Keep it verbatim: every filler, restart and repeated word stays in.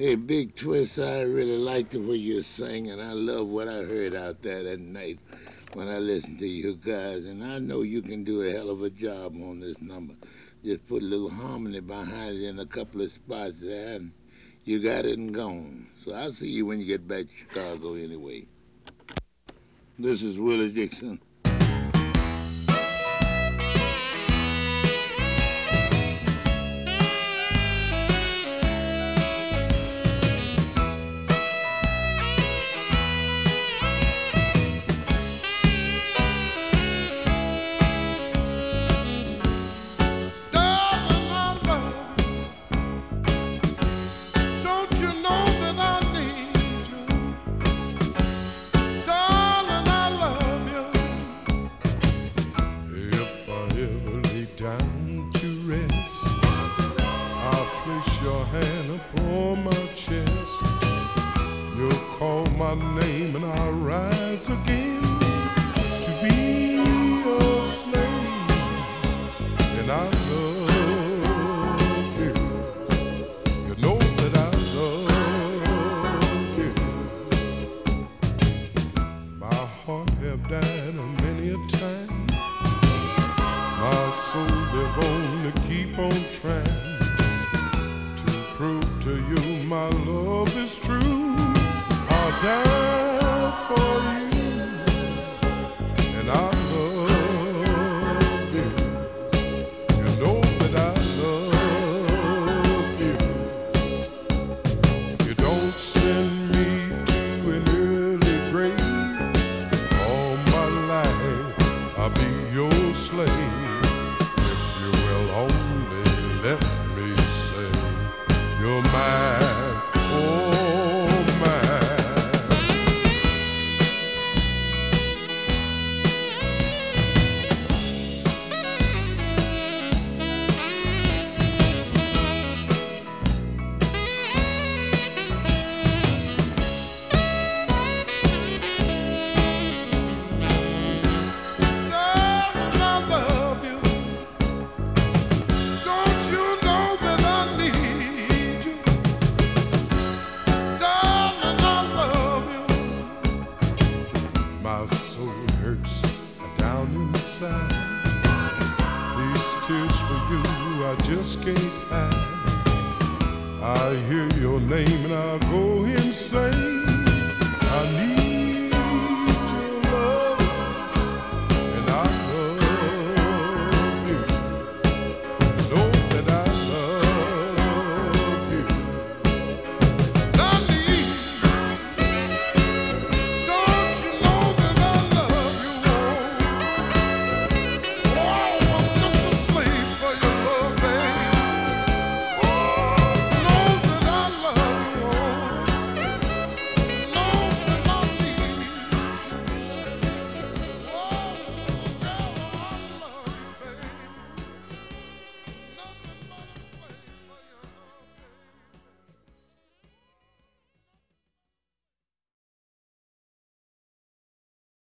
Hey, Big Twist, I really liked the way you sang, and I love what I heard out there that night when I listened to you guys. And I know you can do a hell of a job on this number. Just put a little harmony behind it in a couple of spots there, and you got it and gone. So I'll see you when you get back to Chicago anyway. This is Willie Dixon. Darling, I love you. Don't you know that I need you? Darling, I love you. If I ever lay down to rest, I'll place your hand upon my chest. You'll call my name and I'll rise again to be your slave. And I love you. You know that I love you. My heart have died a many a time. My soul live on to keep on trying to prove to you my love is true. I'll die for you, and I love you. You know that I love you. If you don't send me to an early grave, all my life I'll be your slave. If you will only let me say you're mine, oh mine. Darling, I love you. Don't you know that I need you? Darling, I love you. My soul hurts down inside. These tears for you I just can't hide. I hear your name and I go insane. I need